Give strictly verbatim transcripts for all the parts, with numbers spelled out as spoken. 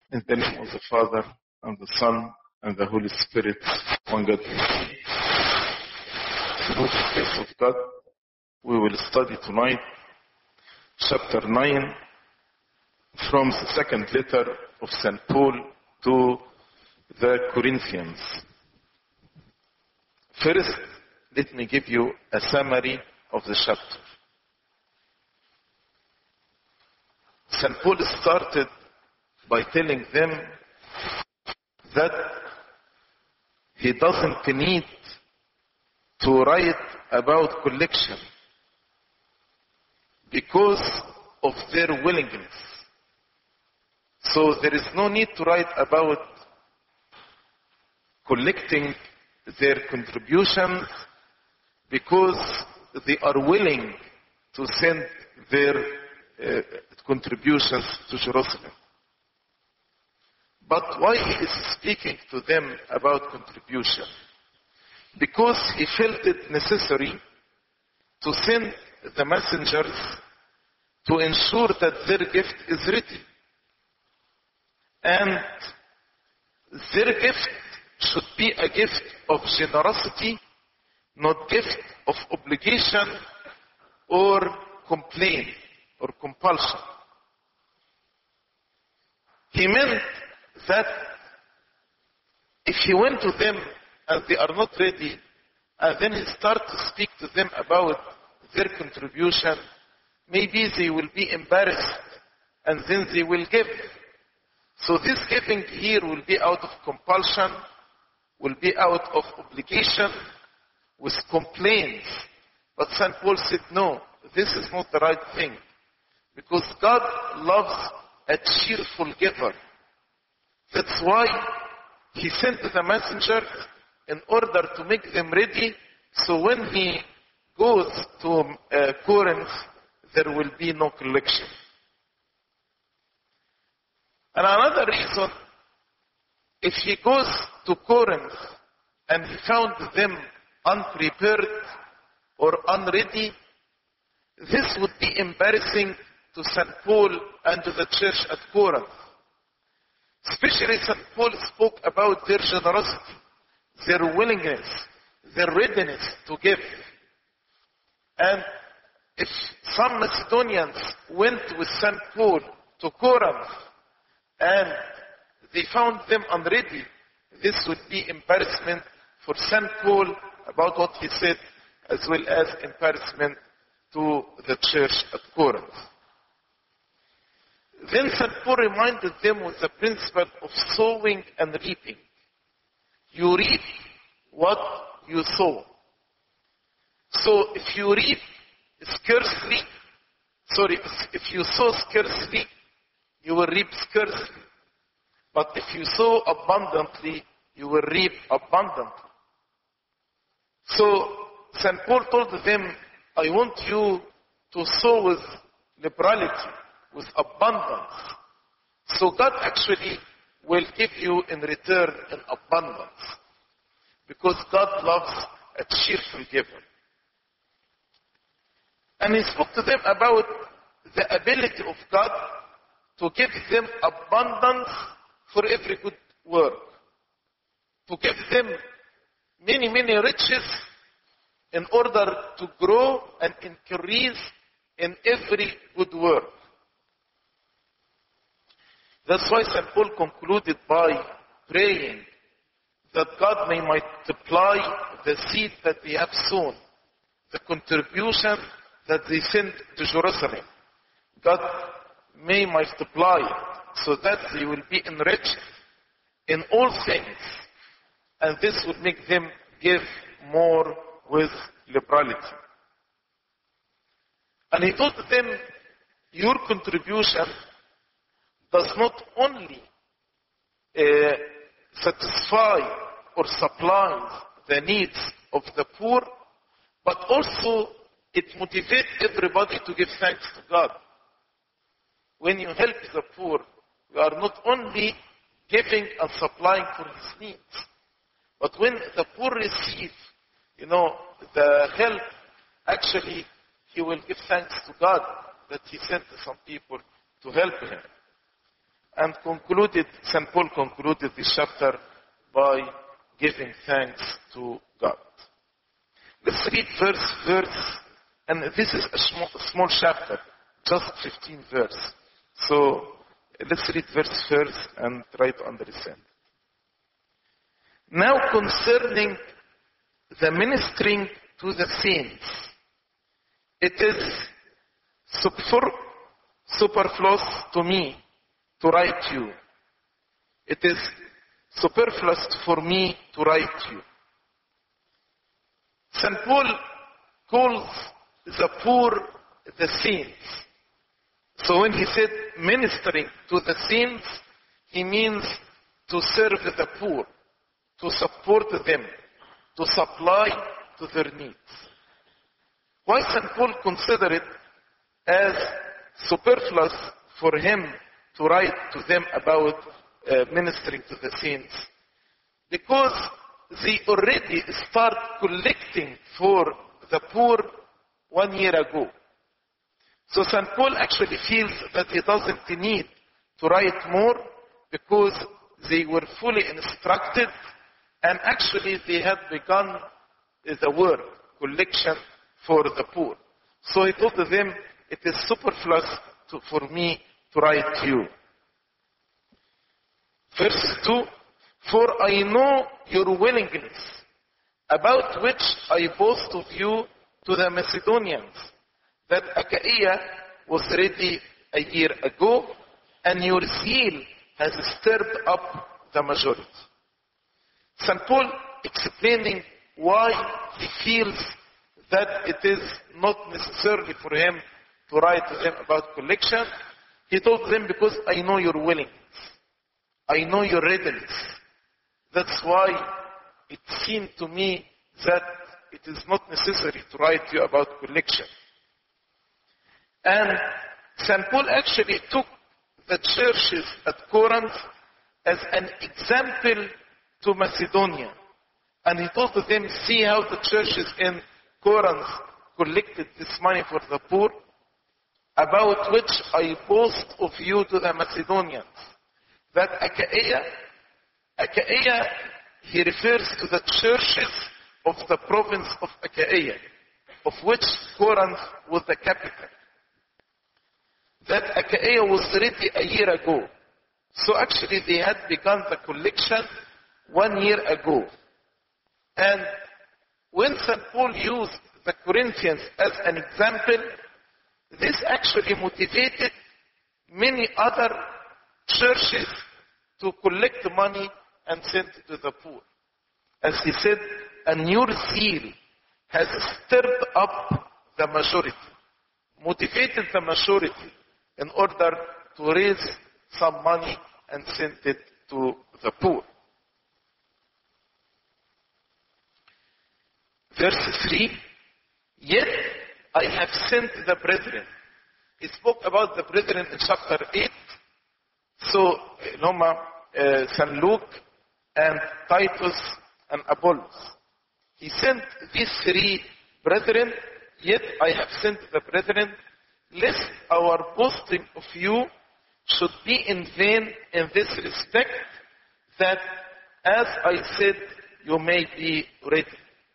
In the name of the Father, and the Son, and the Holy Spirit, one God. With the grace of God, we will study tonight chapter nine from the second letter of Saint Paul to the Corinthians. First, let me give you a summary of the chapter. Saint Paul started by telling them that he doesn't need to write about collection because of their willingness. So there is no need to write about collecting their contributions because they are willing to send their uh, contributions to Jerusalem. But why he is speaking to them about contribution? Because he felt it necessary to send the messengers to ensure that their gift is ready. And their gift should be a gift of generosity, not gift of obligation or complaint or compulsion. He meant that if he went to them and they are not ready, and then he started to speak to them about their contribution, maybe they will be embarrassed and then they will give. So this giving here will be out of compulsion, will be out of obligation, with complaints. But Saint Paul said, no, this is not the right thing. Because God loves a cheerful giver. That's why he sent the messenger in order to make them ready, so when he goes to uh, Corinth, there will be no collection. And another reason, if he goes to Corinth and he found them unprepared or unready, this would be embarrassing to Saint Paul and to the church at Corinth. Especially Saint Paul spoke about their generosity, their willingness, their readiness to give. And if some Macedonians went with Saint Paul to Corinth and they found them unready, this would be embarrassment for Saint Paul about what he said, as well as embarrassment to the church at Corinth. Then Saint Paul reminded them with the principle of sowing and reaping. You reap what you sow. So if you reap scarcely, sorry, if you sow scarcely, you will reap scarcely. But if you sow abundantly, you will reap abundantly. So Saint Paul told them, I want you to sow with liberality, with abundance. So God actually will give you in return in abundance. Because God loves a cheerful giver. And he spoke to them about the ability of God to give them abundance for every good work. To give them many, many riches in order to grow and increase in every good work. That's why Saint Paul concluded by praying that God may multiply the seed that they have sown, the contribution that they sent to Jerusalem. God may multiply it so that they will be enriched in all things, and this would make them give more with liberality. And he told them, your contribution does not only uh, satisfy or supply the needs of the poor, but also it motivates everybody to give thanks to God. When you help the poor, you are not only giving and supplying for his needs, but when the poor receive, you know, the help, actually he will give thanks to God that he sent some people to help him. and concluded, Saint Paul concluded this chapter by giving thanks to God. Let's read verse verse, and this is a small, small chapter, just fifteen verse. So let's read verse verse and try to understand. Now concerning the ministering to the saints, it is super, superfluous to me to write you. It is superfluous for me to write you. Saint Paul calls the poor the saints. So when he said ministering to the saints, he means to serve the poor, to support them, to supply to their needs. Why Saint Paul considered it as superfluous for him to write to them about uh, ministering to the saints? Because they already start collecting for the poor one year ago. So Saint Paul actually feels that he doesn't need to write more because they were fully instructed and actually they had begun the work, collection for the poor. So he told them, it is superfluous to, for me to write to you. Verse two, for I know your willingness, about which I boast of you to the Macedonians, that Achaia was ready a year ago, and your zeal has stirred up the majority. Saint Paul explaining why he feels that it is not necessarily for him to write to them about collection. He told them, because I know your willingness. I know your readiness. That's why it seemed to me that it is not necessary to write to you about collection. And Saint Paul actually took the churches at Corinth as an example to Macedonia. And he told them, see how the churches in Corinth collected this money for the poor, about which I boast of you to the Macedonians. That Achaia, Achaia, he refers to the churches of the province of Achaia, of which Corinth was the capital. That Achaia was ready a year ago. So actually they had begun the collection one year ago. And when Saint Paul used the Corinthians as an example, this actually motivated many other churches to collect money and send it to the poor. As he said, and your zeal has stirred up the majority, motivated the majority in order to raise some money and send it to the poor. Verse three, yet I have sent the brethren. He spoke about the brethren in chapter eight. So, Noma, uh, Saint Luke, and Titus, and Apollos. He sent these three brethren, yet I have sent the brethren, lest our boasting of you should be in vain in this respect, that as I said, you may be ready.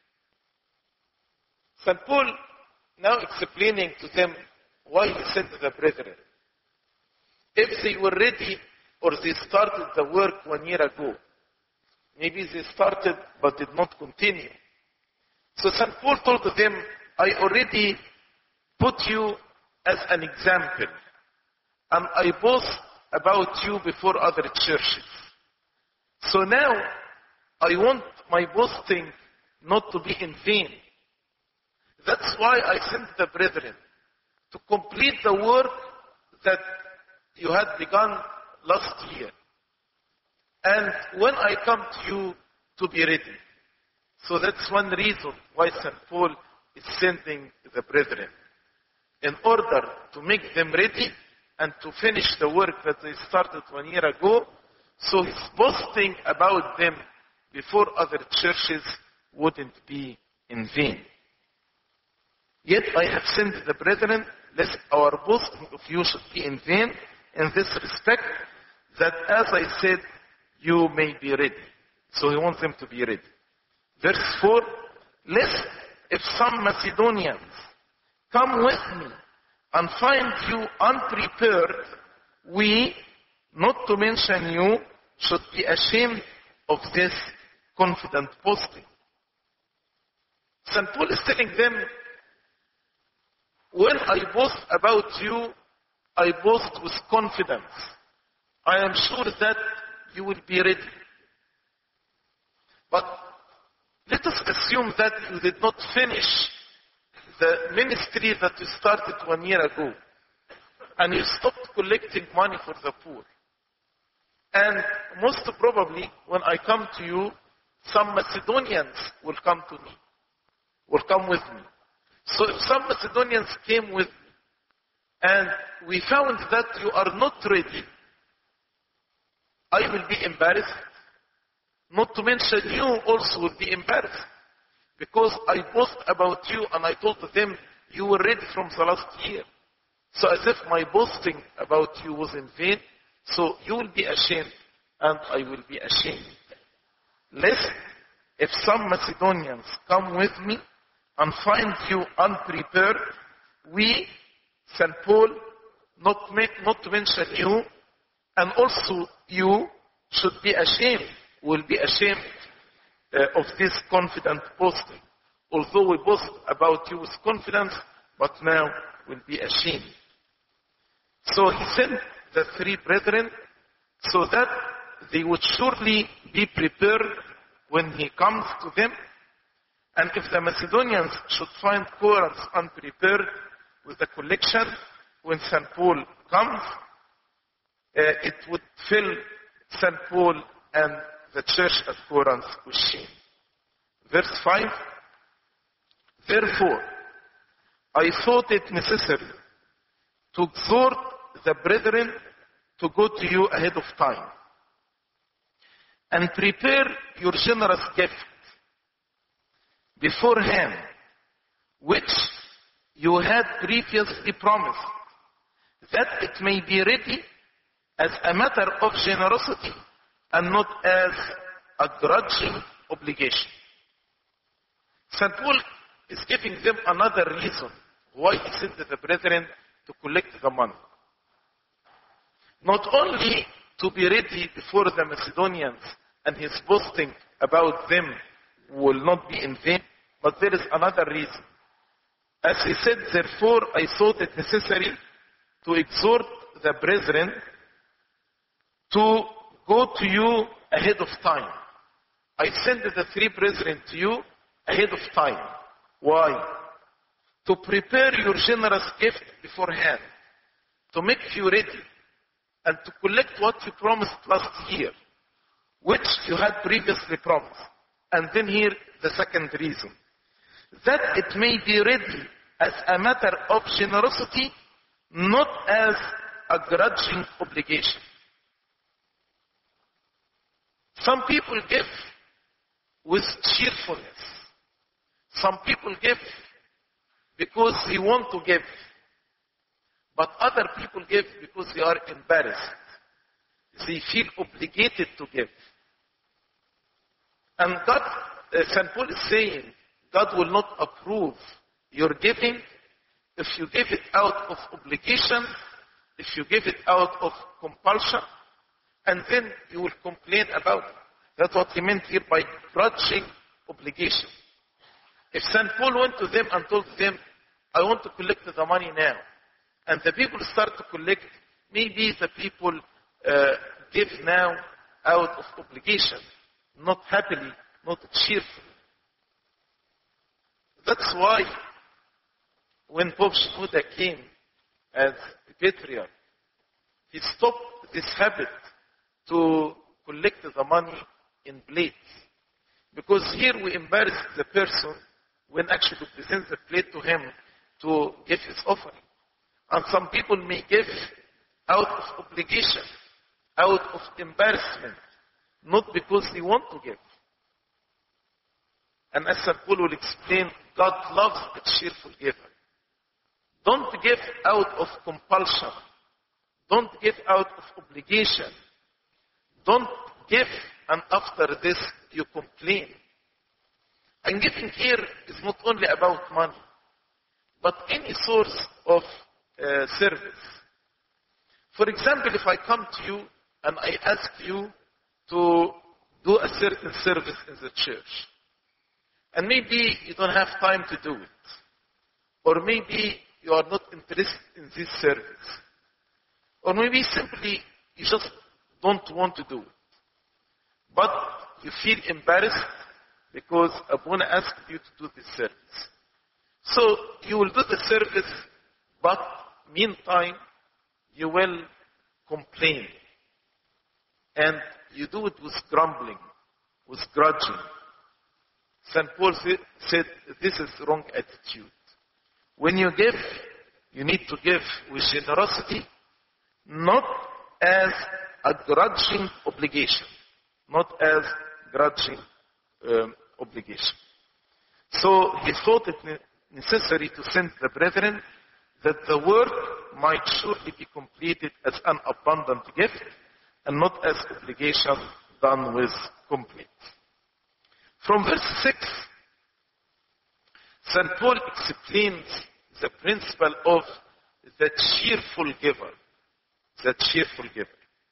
Saint Paul now explaining to them why he sent the brethren. If they were ready or they started the work one year ago, maybe they started but did not continue. So Saint Paul told them, I already put you as an example, and I boast about you before other churches. So now, I want my boasting not to be in vain. That's why I sent the brethren, to complete the work that you had begun last year. And when I come to you, to be ready. So that's one reason why Saint Paul is sending the brethren, in order to make them ready and to finish the work that they started one year ago, so his boasting about them before other churches wouldn't be in vain. Yet I have sent the brethren, lest our boasting of you should be in vain in this respect, that, as I said, you may be ready. So he wants them to be ready. Verse four, lest if some Macedonians come with me and find you unprepared, we, not to mention you, should be ashamed of this confident boasting. Saint Paul is telling them, when I boast about you, I boast with confidence. I am sure that you will be ready. But let us assume that you did not finish the ministry that you started one year ago, and you stopped collecting money for the poor. And most probably, when I come to you, some Macedonians will come to me, will come with me. So if some Macedonians came with me, and we found that you are not ready, I will be embarrassed. Not to mention you also will be embarrassed. Because I boast about you and I told them you were ready from the last year. So as if my boasting about you was in vain. So you will be ashamed and I will be ashamed. Lest if some Macedonians come with me and find you unprepared, we, Saint Paul, not, make, not to mention you, and also you should be ashamed, will be ashamed uh, of this confident boasting. Although we boast about you with confidence, but now will be ashamed. So he sent the three brethren so that they would surely be prepared when he comes to them. And if the Macedonians should find Corinth unprepared with the collection, when Saint Paul comes, uh, it would fill Saint Paul and the church at Corinth with shame. Verse five, therefore, I thought it necessary to exhort the brethren to go to you ahead of time and prepare your generous gift beforehand, which you had previously promised, that it may be ready as a matter of generosity and not as a grudging obligation. Saint Paul is giving them another reason why he sent the brethren to collect the money. Not only to be ready before the Macedonians and his boasting about them will not be in vain, but there is another reason. As he said, therefore, I thought it necessary to exhort the brethren to go to you ahead of time. I sent the three brethren to you ahead of time. Why? To prepare your generous gift beforehand, to make you ready, and to collect what you promised last year, which you had previously promised. And then here, the second reason. That it may be ready as a matter of generosity, not as a grudging obligation. Some people give with cheerfulness. Some people give because they want to give. But other people give because they are embarrassed. They feel obligated to give. And God, uh, Saint Paul is saying, God will not approve your giving if you give it out of obligation, if you give it out of compulsion, and then you will complain about it. That's what he meant here by grudging obligation. If Saint Paul went to them and told them, I want to collect the money now, and the people start to collect, maybe the people uh, give now out of obligation, not happily, not cheerfully. That's why when Pope Shenouda came as patriarch, he stopped this habit to collect the money in plates. Because here we embarrass the person when actually we present the plate to him to give his offering. And some people may give out of obligation, out of embarrassment, not because they want to give. And as Saint Paul will explain, God loves a cheerful giver. Don't give out of compulsion. Don't give out of obligation. Don't give and after this you complain. And giving here is not only about money, but any source of uh, service. For example, if I come to you and I ask you to do a certain service in the church, and maybe you don't have time to do it, or maybe you are not interested in this service, or maybe simply you just don't want to do it, but you feel embarrassed because Abuna asked you to do this service. So you will do the service, but meantime you will complain. And you do it with grumbling, with grudging. Saint Paul said this is wrong attitude. When you give, you need to give with generosity, not as a grudging obligation. Not as grudging um, obligation. So he thought it necessary to send the brethren that the work might surely be completed as an abundant gift and not as obligation done with complaint. From verse six, Saint Paul explains the principle of the cheerful giver. The cheerful giver.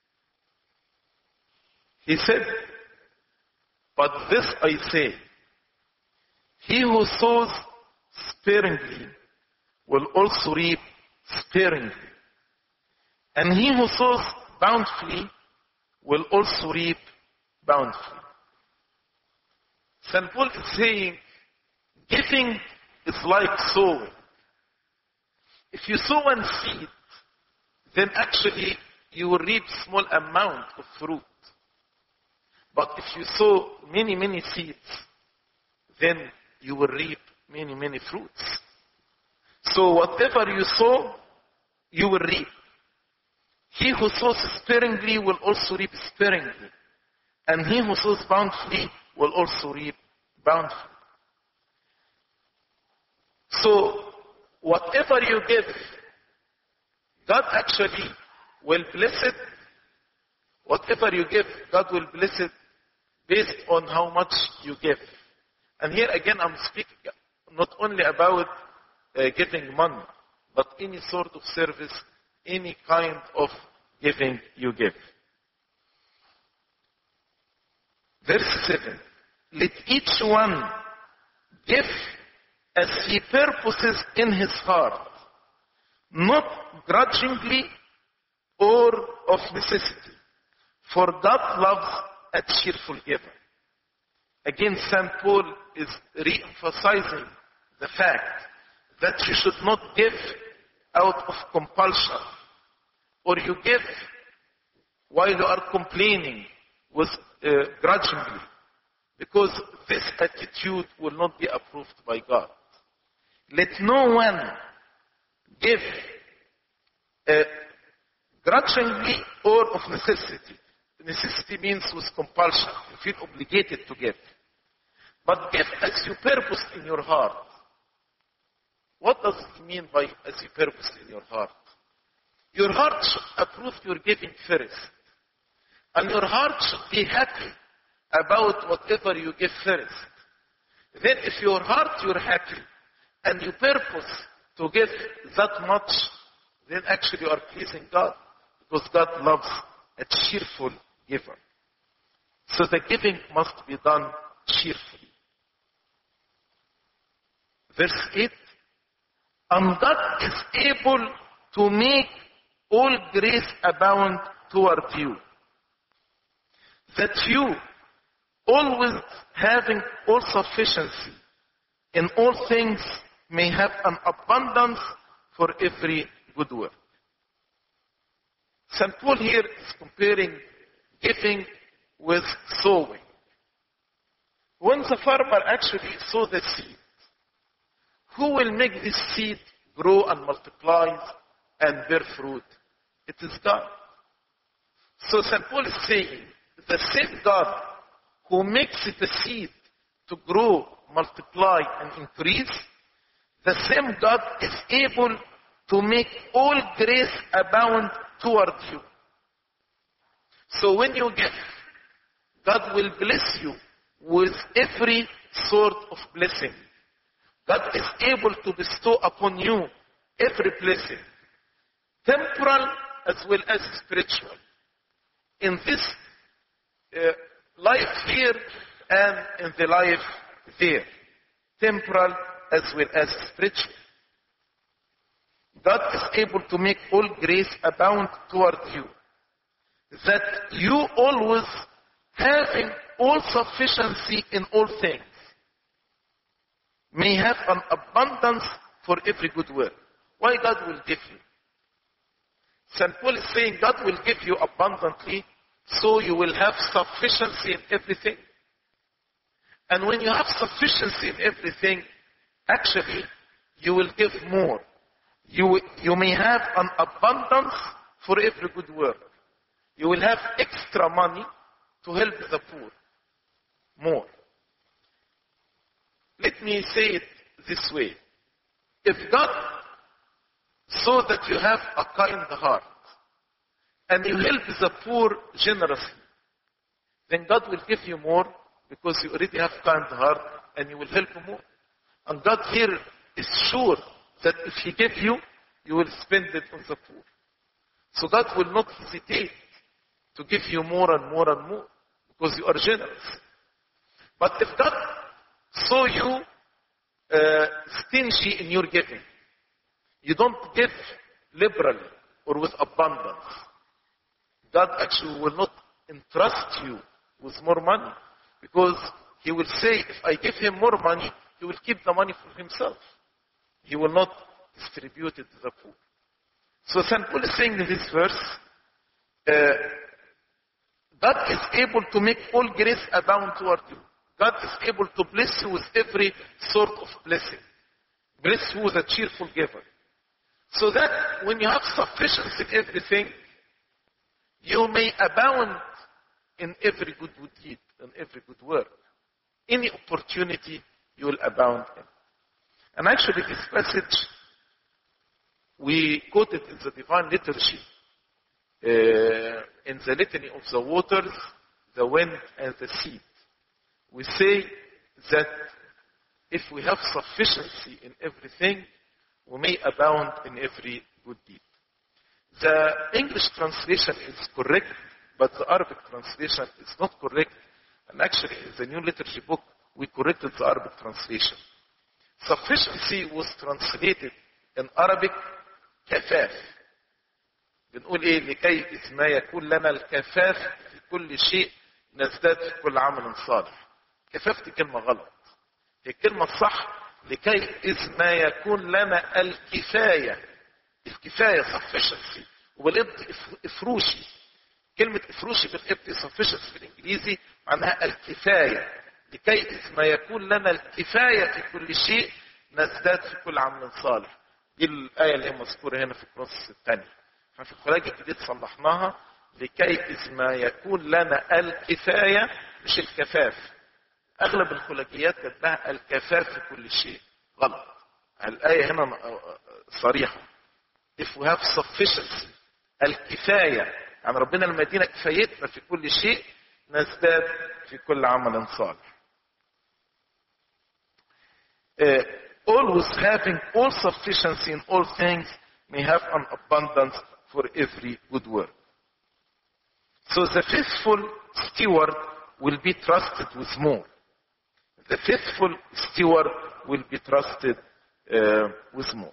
He said, but this I say, he who sows sparingly will also reap sparingly. And he who sows bountifully will also reap bountifully. Saint Paul is saying, giving is like sowing. If you sow one seed, then actually you will reap small amount of fruit. But if you sow many, many seeds, then you will reap many, many fruits. So whatever you sow, you will reap. He who sows sparingly will also reap sparingly. And he who sows bountifully will also reap bountifully. So whatever you give, God actually will bless it. Whatever you give, God will bless it based on how much you give. And here again, I'm speaking not only about uh, giving money, but any sort of service, any kind of giving you give. Verse seven. Let each one give as he purposes in his heart, not grudgingly or of necessity, for God loves a cheerful giver. Again, Saint Paul is re-emphasizing the fact that you should not give out of compulsion, or you give while you are complaining with uh, grudgingly, because this attitude will not be approved by God. Let no one give uh, grudgingly or of necessity. Necessity means with compulsion. You feel obligated to give. But give as you purpose in your heart. What does it mean by as you purpose in your heart? Your heart should approve your giving first. And your heart should be happy about whatever you give first. Then if your heart you're happy and you purpose to give that much, then actually you are pleasing God. Because God loves a cheerful giver. So the giving must be done cheerfully. Verse eight. And God is able to make all grace abound toward you, that you, always having all sufficiency in all things, may have an abundance for every good work. Saint Paul here is comparing giving with sowing. When the farmer actually sow the seed, who will make this seed grow and multiply and bear fruit? It is God. So Saint Paul is saying, the same God who makes the seed to grow, multiply, and increase, the same God is able to make all grace abound toward you. So when you give, God will bless you with every sort of blessing. God is able to bestow upon you every blessing, temporal as well as spiritual, in this uh, life here and in the life there, temporal as well as spiritual. God is able to make all grace abound toward you, that you always having all sufficiency in all things may have an abundance for every good work. Why God will give you? Saint Paul is saying God will give you abundantly, so you will have sufficiency in everything. And when you have sufficiency in everything, actually, you will give more. You, you may have an abundance for every good work. You will have extra money to help the poor. More. Let me say it this way. If God saw that you have a kind heart and you help the poor generously, then God will give you more because you already have kind heart and you will help more. And God here is sure that if He gives you, you will spend it on the poor. So God will not hesitate to give you more and more and more because you are generous. But if God saw you uh, stingy in your giving, you don't give liberally or with abundance, God actually will not entrust you with more money, because He will say, if I give him more money, he will keep the money for himself. He will not distribute it to the poor. So Saint Paul is saying in this verse, uh, God is able to make all grace abound toward you. God is able to bless you with every sort of blessing. Bless you with a cheerful giver. So that when you have sufficiency in everything, you may abound in every good deed, in every good work. Any opportunity you will abound in. And actually this passage, we quote it in the Divine Liturgy, uh, in the Litany of the Waters, the Wind, and the Seed. We say that if we have sufficiency in everything, we may abound in every good deed. The English translation is correct, but the Arabic translation is not correct. And actually, in the New Liturgy book, we corrected the Arabic translation. Sufficiency was translated in Arabic كفاف. بنقول ايه لكي إذ ما يكون لنا الكفاف في كل شيء نزداد في كل عمل صالح. كفاف دي كلمة غلط. هي الكلمة الصح لكي إذ ما يكون لنا الكفاية. الكفاية sufficiency. وبالقبط افروشي. كلمة افروشي بالقبط sufficiency بالانجليزي معناها الكفاية. لكي إذ ما يكون لنا الكفاية في كل شيء نزداد في كل عمل صالح. دي الآية اللي هي مذكورة هنا في كورنثوس الثانية. احنا في الخلاجة الجديد صلحناها لكي إذ ما يكون لنا الكفاية مش الكفاف. أغلب الخلاجيات كتبها الكفاف في كل شيء. غلط. الآية هنا صريحة. If we have sufficiency, الكفاية، يعني ربنا لما يدينا كفايتنا في كل شيء نزداد في كل عمل صالح. Uh, always having all sufficiency in all things may have an abundance for every good work. So the faithful steward will be trusted with more. The faithful steward will be trusted uh, with more.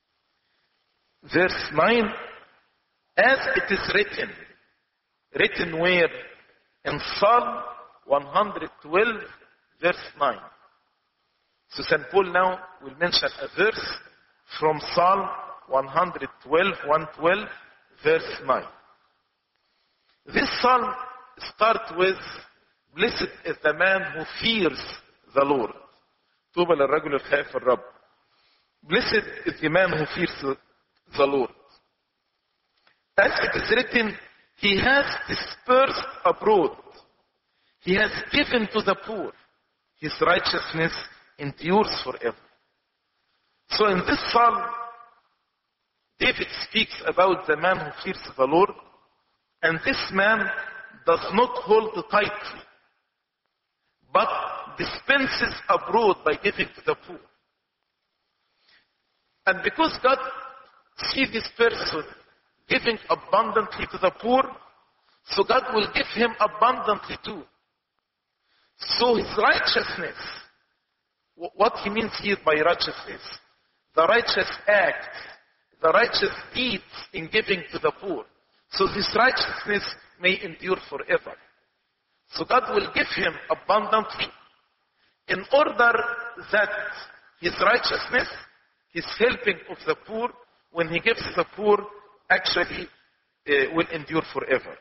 Verse nine, as it is written, written where? In Psalm one twelve, verse nine. So Saint Paul now will mention a verse from Psalm one twelve, one twelve, verse nine. This psalm starts with, blessed is the man who fears the Lord. طوبى للرجل الخائف الرب. Blessed is the man who fears the Lord. As it is written, he has dispersed abroad. He has given to the poor. His righteousness endures forever. So in this psalm, David speaks about the man who fears the Lord, and this man does not hold tightly, but dispenses abroad by giving to the poor. And because God sees this person giving abundantly to the poor, so God will give him abundantly too. So his righteousness, what he means here by righteousness, the righteous act, the righteous deeds in giving to the poor. So this righteousness may endure forever. So God will give him abundantly in order that his righteousness, his helping of the poor, when he gives the poor, actually uh, will endure forever.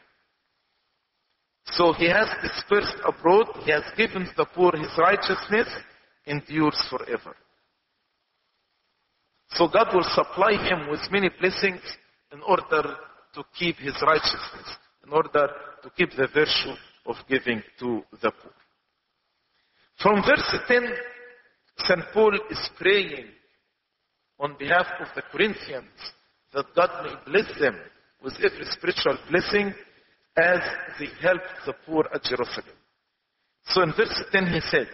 So he has dispersed abroad, he has given to the poor, his righteousness endures forever. So God will supply him with many blessings in order to keep his righteousness, in order to keep the virtue of giving to the poor. From verse ten, Saint Paul is praying on behalf of the Corinthians that God may bless them with every spiritual blessing as they help the poor at Jerusalem. So in verse ten he said,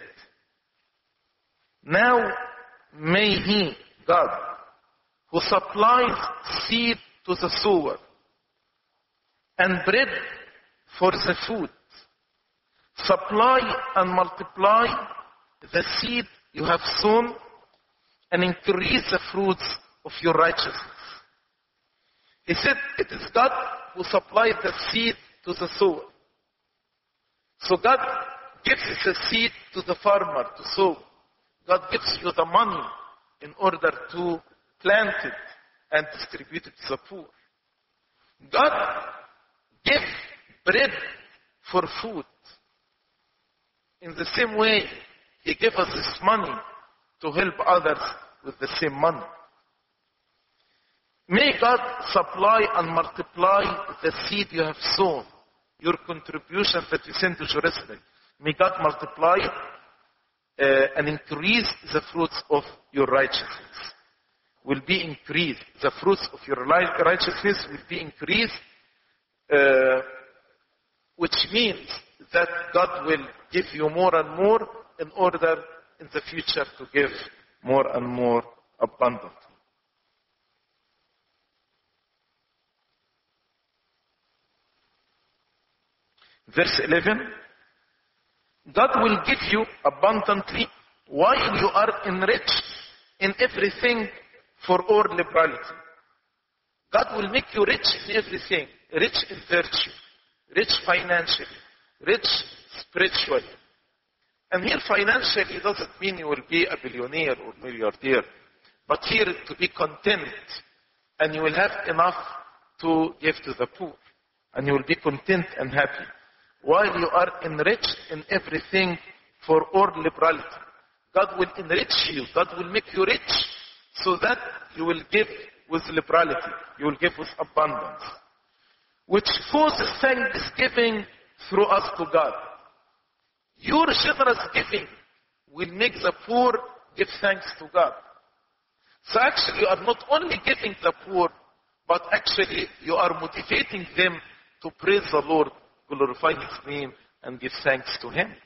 now may he, God, who supplies seed to the sower and bread for the food, supply and multiply the seed you have sown and increase the fruits of your righteousness. He said, it is God who supplied the seed to the sower. So God gives the seed to the farmer to sow. God gives you the money in order to plant it and distribute it to the poor. God gives bread for food. In the same way, He gave us this money to help others with the same money. May God supply and multiply the seed you have sown, your contribution that you sent to Jerusalem. May God multiply uh, and increase the fruits of your righteousness. Will be increased. The fruits of your righteousness will be increased, uh, which means that God will give you more and more in order in the future to give more and more abundantly. Verse eleven, God will give you abundantly while you are enriched in everything for all liberality. God will make you rich in everything, rich in virtue, rich financially, rich spiritually. And here financially doesn't mean you will be a billionaire or milliardaire, but here to be content and you will have enough to give to the poor and you will be content and happy. While you are enriched in everything for all liberality. God will enrich you. God will make you rich so that you will give with liberality. You will give with abundance. Which causes thanksgiving through us to God. Your generous giving will make the poor give thanks to God. So actually you are not only giving the poor, but actually you are motivating them to praise the Lord, glorify His name, and give thanks to Him.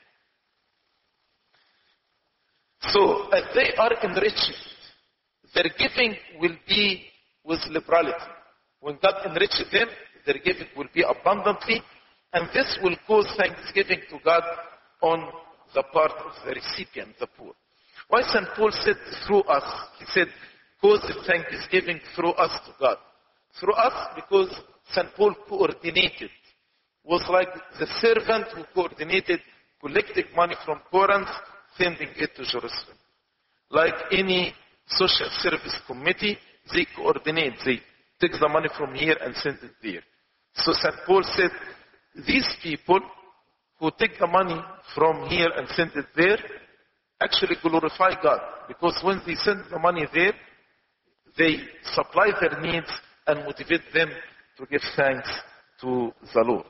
So, as they are enriched, their giving will be with liberality. When God enriches them, their giving will be abundantly, and this will cause thanksgiving to God on the part of the recipient, the poor. Why Saint Paul said through us? He said, cause thanksgiving through us to God. Through us because Saint Paul coordinated. Was like the servant who coordinated collecting money from Corinth, sending it to Jerusalem. Like any social service committee, they coordinate. They take the money from here and send it there. So Saint Paul said, these people who take the money from here and send it there, actually glorify God. Because when they send the money there, they supply their needs and motivate them to give thanks to the Lord.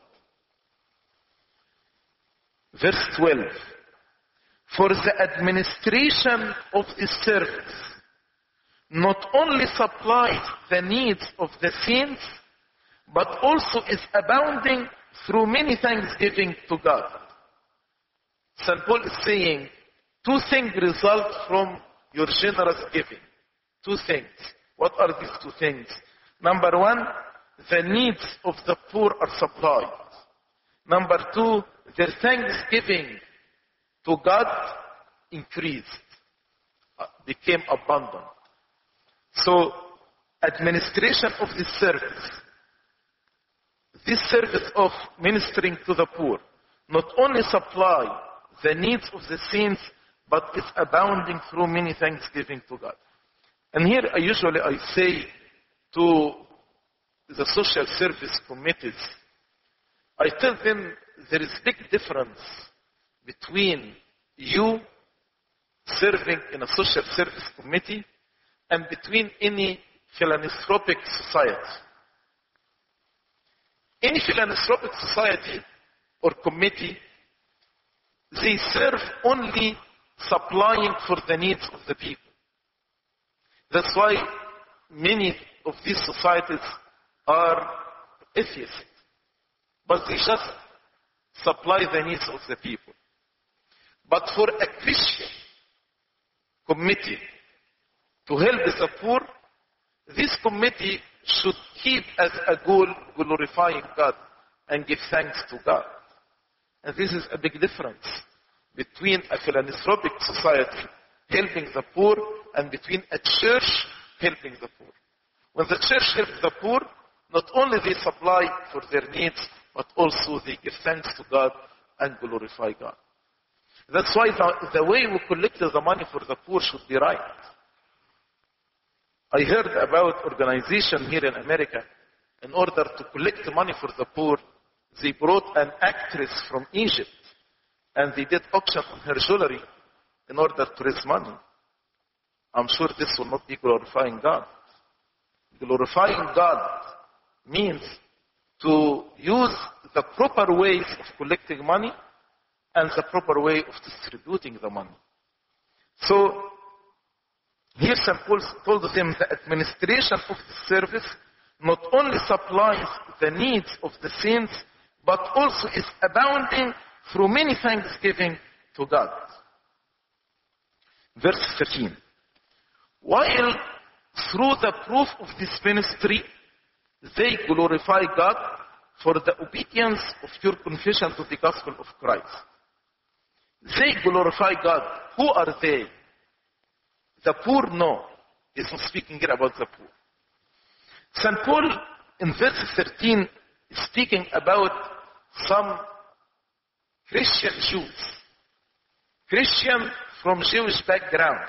Verse twelve. For the administration of this service not only supplies the needs of the saints, but also is abounding through many thanksgiving to God. Saint Paul is saying, two things result from your generous giving. Two things. What are these two things? Number one, the needs of the poor are supplied. Number two, their thanksgiving to God increased, became abundant. So, administration of this service, this service of ministering to the poor, not only supply the needs of the saints, but is abounding through many thanksgiving to God. And here I usually I say to the social service committees, I tell them there is big difference between you serving in a social service committee and between any philanthropic society. Any philanthropic society or committee, they serve only supplying for the needs of the people. That's why many of these societies are atheists. But they just supply the needs of the people. But for a Christian committee to help the poor, this committee should keep as a goal glorifying God and give thanks to God. And this is a big difference between a philanthropic society helping the poor and between a church helping the poor. When the church helps the poor, not only they supply for their needs, but also they give thanks to God and glorify God. That's why the, the way we collect the money for the poor should be right. I heard about organization here in America. In order to collect money for the poor, they brought an actress from Egypt and they did auction on her jewelry in order to raise money. I'm sure this will not be glorifying God. Glorifying God means to use the proper ways of collecting money and the proper way of distributing the money. So, here Saint Paul told them the administration of the service not only supplies the needs of the saints, but also is abounding through many thanksgiving to God. Verse thirteen. While through the proof of this ministry, they glorify God for the obedience of your confession to the gospel of Christ. They glorify God. Who are they? The poor? No. He's not speaking here about the poor. Saint Paul in verse thirteen is speaking about some Christian Jews. Christian from Jewish background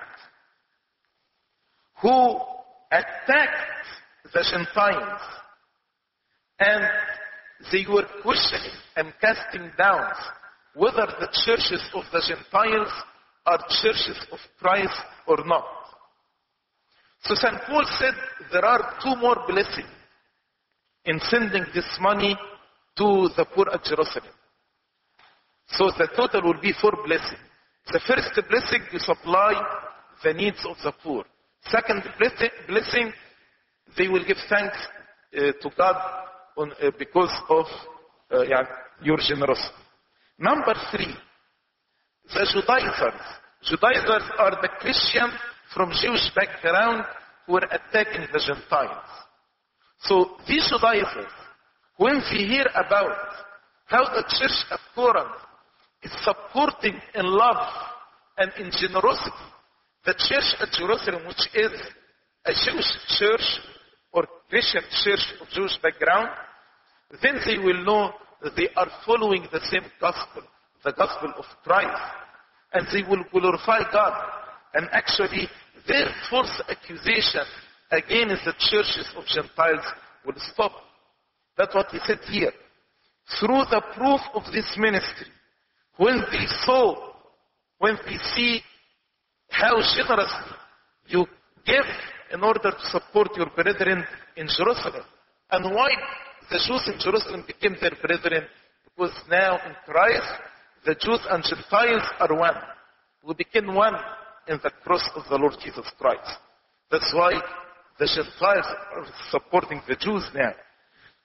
who attacked the Gentiles, and they were questioning and casting doubts whether the churches of the Gentiles are churches of Christ or not. So Saint Paul said there are two more blessings in sending this money to the poor at Jerusalem. So the total will be four blessings. The first blessing, you supply the needs of the poor. Second blessing, they will give thanks uh, to God on, uh, because of uh, yeah, your generosity. Number three, the Judaizers. Judaizers are the Christians from Jewish background who are attacking the Gentiles. So these Judaizers, when they hear about how the church of Corinth is supporting in love and in generosity the church at Jerusalem, which is a Jewish church or Christian church of Jewish background, then they will know that they are following the same gospel, the gospel of Christ. And they will glorify God. And actually, their false accusation against the churches of Gentiles will stop. That's what he said here. Through the proof of this ministry, when they saw, when they see how generously you give in order to support your brethren in Jerusalem. And why the Jews in Jerusalem became their brethren? Because now in Christ, the Jews and Gentiles are one. We became one in the cross of the Lord Jesus Christ. That's why the Gentiles are supporting the Jews now.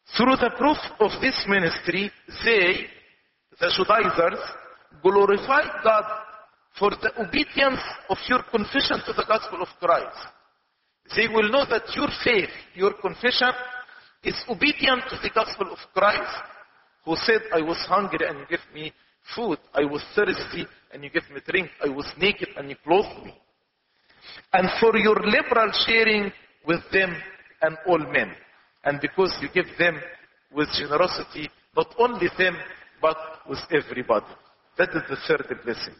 Through the proof of this ministry, they, the Judaizers, glorify God for the obedience of your confession to the gospel of Christ. They will know that your faith, your confession, is obedient to the gospel of Christ, who said, I was hungry and you gave me food. I was thirsty and you gave me drink. I was naked and you clothed me. And for your liberal sharing with them and all men. And because you give them with generosity, not only them, but with everybody. That is the third blessing.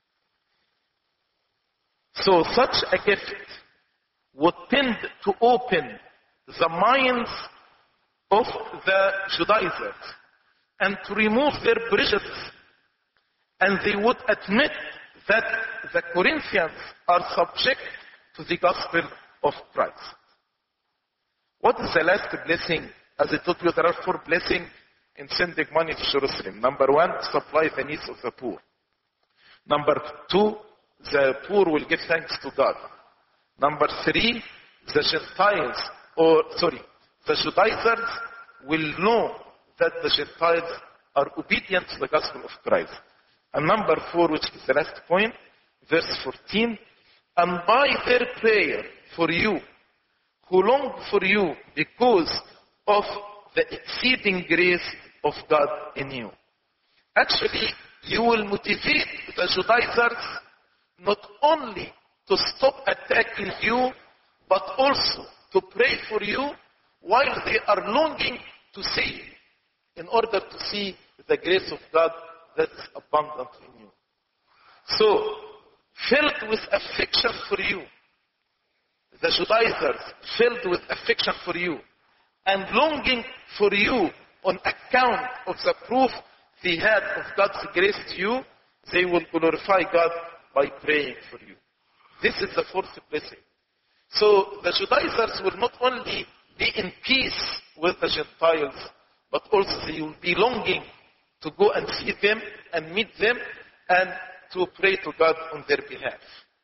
So such a gift would tend to open the minds of the Judaizers and to remove their prejudice. And they would admit that the Corinthians are subject to the gospel of Christ. What is the last blessing? As I told you, there are four blessings in sending money to Jerusalem. Number one, supply the needs of the poor. Number two, the poor will give thanks to God. Number three, the Gentiles, or sorry, the Judaizers will know that the Gentiles are obedient to the gospel of Christ. And number four, which is the last point, verse fourteen, and by their prayer for you, who long for you because of the exceeding grace of God in you. Actually, you will motivate the Judaizers not only to stop attacking you, but also to pray for you while they are longing to see, in order to see the grace of God that is abundant in you. So, filled with affection for you, the Judaizers filled with affection for you, and longing for you on account of the proof they had of God's grace to you, they will glorify God by praying for you. This is the fourth blessing. So the Judaizers will not only be in peace with the Gentiles, but also they will be longing to go and see them and meet them and to pray to God on their behalf.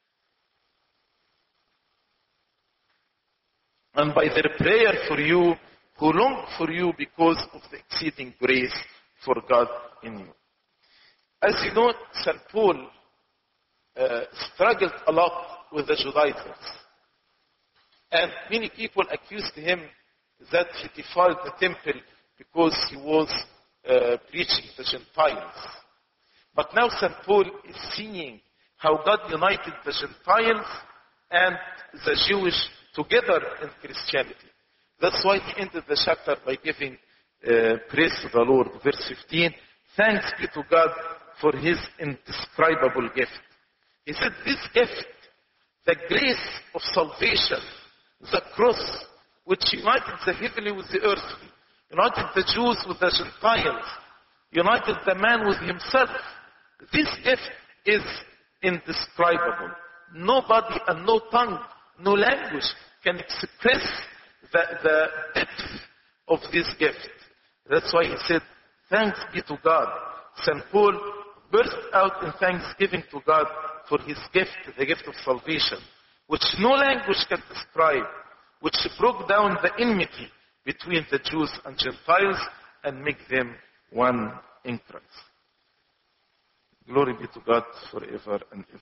And by their prayer for you, who long for you because of the exceeding grace for God in you. As you know, Saint Paul uh, struggled a lot with the Judaizers. And many people accused him that he defiled the temple because he was uh, preaching the Gentiles. But now Saint Paul is seeing how God united the Gentiles and the Jewish together in Christianity. That's why he ended the chapter by giving uh, praise to the Lord. Verse fifteen, thanks be to God for his indescribable gift. He said this gift, the grace of salvation, the cross, which united the heavenly with the earthly, united the Jews with the Gentiles, united the man with himself. This gift is indescribable. Nobody and no tongue, no language can express the, the depth of this gift. That's why he said, thanks be to God. Saint Paul burst out in thanksgiving to God for his gift, the gift of salvation, which no language can describe, which broke down the enmity between the Jews and Gentiles and make them one in Christ. Glory be to God forever and ever.